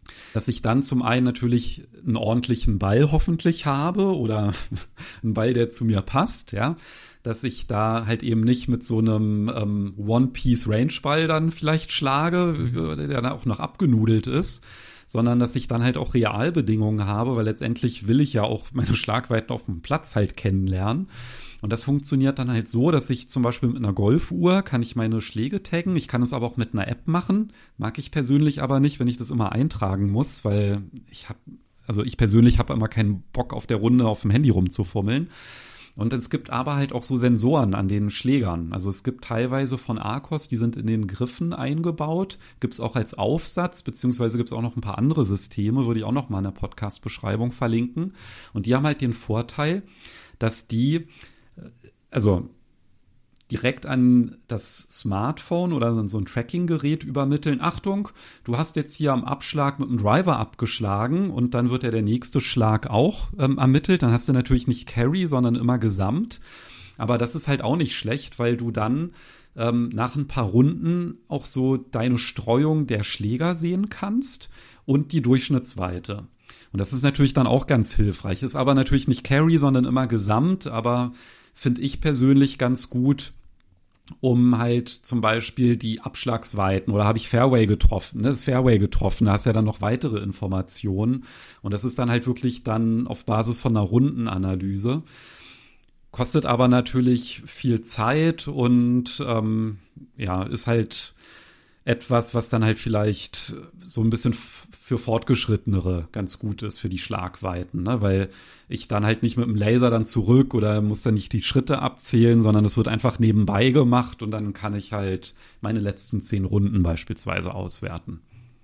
[SPEAKER 3] Dass ich dann zum einen natürlich einen ordentlichen Ball hoffentlich habe oder einen Ball, der zu mir passt, ja. Dass ich da halt eben nicht mit so einem One-Piece-Range-Ball dann vielleicht schlage, der dann auch noch abgenudelt ist, sondern dass ich dann halt auch Realbedingungen habe, weil letztendlich will ich ja auch meine Schlagweiten auf dem Platz halt kennenlernen. Und das funktioniert dann halt so, dass ich zum Beispiel mit einer Golfuhr kann ich meine Schläge taggen. Ich kann es aber auch mit einer App machen. Mag ich persönlich aber nicht, wenn ich das immer eintragen muss, weil ich persönlich habe immer keinen Bock auf der Runde auf dem Handy rumzufummeln. Und es gibt aber halt auch so Sensoren an den Schlägern. Also es gibt teilweise von Arcos, die sind in den Griffen eingebaut. Gibt es auch als Aufsatz, beziehungsweise gibt es auch noch ein paar andere Systeme, würde ich auch noch mal in der Podcast-Beschreibung verlinken. Und die haben halt den Vorteil, dass die direkt an das Smartphone oder so ein Tracking-Gerät übermitteln. Achtung, du hast jetzt hier am Abschlag mit dem Driver abgeschlagen und dann wird ja der nächste Schlag auch ermittelt. Dann hast du natürlich nicht Carry, sondern immer Gesamt. Aber das ist halt auch nicht schlecht, weil du dann nach ein paar Runden auch so deine Streuung der Schläger sehen kannst und die Durchschnittsweite. Und das ist natürlich dann auch ganz hilfreich. Ist aber natürlich nicht Carry, sondern immer Gesamt, aber finde ich persönlich ganz gut, um halt zum Beispiel die Abschlagsweiten oder habe ich Fairway getroffen, ne? Das Fairway getroffen, da hast du ja dann noch weitere Informationen und das ist dann halt wirklich dann auf Basis von einer Rundenanalyse. Kostet aber natürlich viel Zeit und ist halt etwas, was dann halt vielleicht so ein bisschen für Fortgeschrittenere ganz gut ist für die Schlagweiten, ne? Weil ich dann halt nicht mit dem Laser dann zurück oder muss dann nicht die Schritte abzählen, sondern es wird einfach nebenbei gemacht und dann kann ich halt meine letzten 10 Runden beispielsweise auswerten.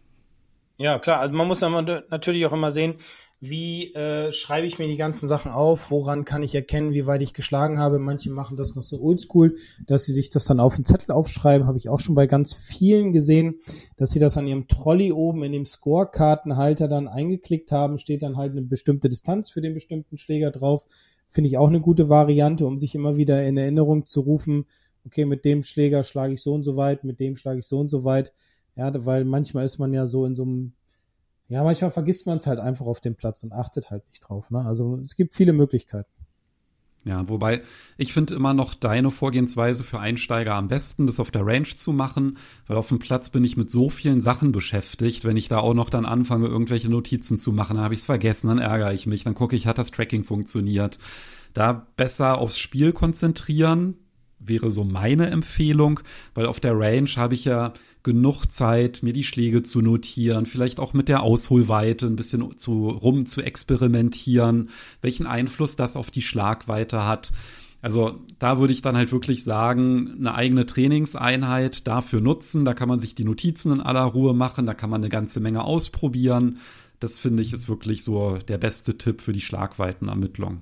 [SPEAKER 4] Ja, klar. Also man muss natürlich auch immer sehen, wie schreibe ich mir die ganzen Sachen auf, woran kann ich erkennen, wie weit ich geschlagen habe. Manche machen das noch so oldschool, dass sie sich das dann auf den Zettel aufschreiben, habe ich auch schon bei ganz vielen gesehen, dass sie das an ihrem Trolley oben in dem Scorekartenhalter dann eingeklickt haben, steht dann halt eine bestimmte Distanz für den bestimmten Schläger drauf. Finde ich auch eine gute Variante, um sich immer wieder in Erinnerung zu rufen, okay, mit dem Schläger schlage ich so und so weit, mit dem schlage ich so und so weit. Ja, weil manchmal ist man ja so in so einem, ja, manchmal vergisst man es halt einfach auf dem Platz und achtet halt nicht drauf, ne? Also es gibt viele Möglichkeiten.
[SPEAKER 3] Ja, wobei ich finde immer noch deine Vorgehensweise für Einsteiger am besten, das auf der Range zu machen, weil auf dem Platz bin ich mit so vielen Sachen beschäftigt. Wenn ich da auch noch dann anfange, irgendwelche Notizen zu machen, dann habe ich es vergessen, dann ärgere ich mich, dann gucke ich, hat das Tracking funktioniert. Da besser aufs Spiel konzentrieren, wäre so meine Empfehlung, weil auf der Range habe ich ja genug Zeit, mir die Schläge zu notieren, vielleicht auch mit der Ausholweite ein bisschen rum zu experimentieren, welchen Einfluss das auf die Schlagweite hat. Also da würde ich dann halt wirklich sagen, eine eigene Trainingseinheit dafür nutzen, da kann man sich die Notizen in aller Ruhe machen, da kann man eine ganze Menge ausprobieren. Das finde ich ist wirklich so der beste Tipp für die Schlagweitenermittlung.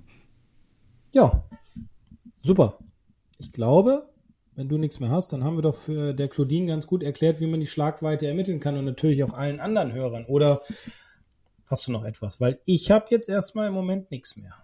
[SPEAKER 4] Ja, super. Ich glaube, wenn du nichts mehr hast, dann haben wir doch für der Claudine ganz gut erklärt, wie man die Schlagweite ermitteln kann und natürlich auch allen anderen Hörern. Oder hast du noch etwas? Weil ich habe jetzt erstmal im Moment nichts mehr.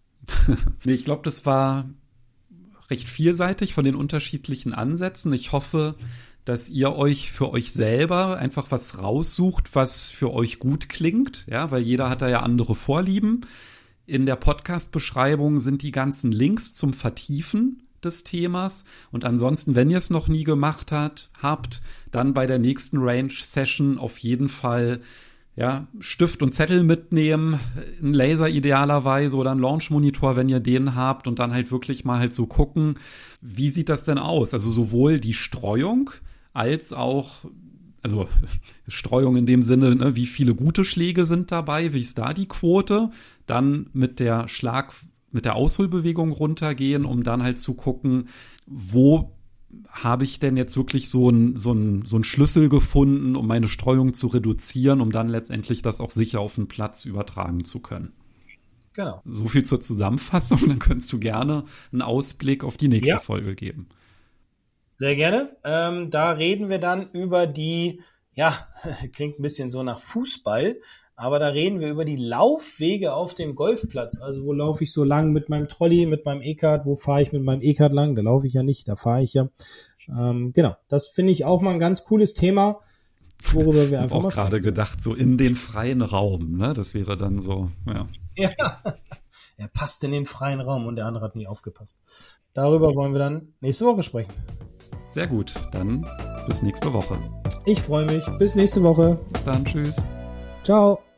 [SPEAKER 3] Nee, ich glaube, das war recht vielseitig von den unterschiedlichen Ansätzen. Ich hoffe, dass ihr euch für euch selber einfach was raussucht, was für euch gut klingt, ja, weil jeder hat da ja andere Vorlieben. In der Podcast-Beschreibung sind die ganzen Links zum Vertiefen des Themas und ansonsten, wenn ihr es noch nie gemacht habt, dann bei der nächsten Range-Session auf jeden Fall ja, Stift und Zettel mitnehmen, ein Laser idealerweise oder ein Launch-Monitor, wenn ihr den habt und dann halt wirklich mal halt so gucken, wie sieht das denn aus? Also sowohl die Streuung als auch, also Streuung in dem Sinne, ne, wie viele gute Schläge sind dabei, wie ist da die Quote, dann mit der Ausholbewegung runtergehen, um dann halt zu gucken, wo habe ich denn jetzt wirklich so einen Schlüssel gefunden, um meine Streuung zu reduzieren, um dann letztendlich das auch sicher auf den Platz übertragen zu können.
[SPEAKER 4] Genau.
[SPEAKER 3] So viel zur Zusammenfassung, dann könntest du gerne einen Ausblick auf die nächste Folge geben.
[SPEAKER 4] Sehr gerne. Da reden wir dann über die, ja, klingt ein bisschen so nach Fußball, aber da reden wir über die Laufwege auf dem Golfplatz. Also wo laufe ich so lang mit meinem Trolley, mit meinem E-Kart, wo fahre ich mit meinem E-Kart lang? Da laufe ich ja nicht, da fahre ich ja. Genau, das finde ich auch mal ein ganz cooles Thema. worüber wir einfach
[SPEAKER 3] mal
[SPEAKER 4] sprechen.
[SPEAKER 3] Ich habe auch gerade gedacht, so in den freien Raum, ne? Das wäre dann so, ja.
[SPEAKER 4] Ja, er passt in den freien Raum und der andere hat nie aufgepasst. Darüber wollen wir dann nächste Woche sprechen.
[SPEAKER 3] Sehr gut, dann bis nächste Woche.
[SPEAKER 4] Ich freue mich. Bis nächste Woche.
[SPEAKER 3] Bis dann, tschüss.
[SPEAKER 4] Ciao.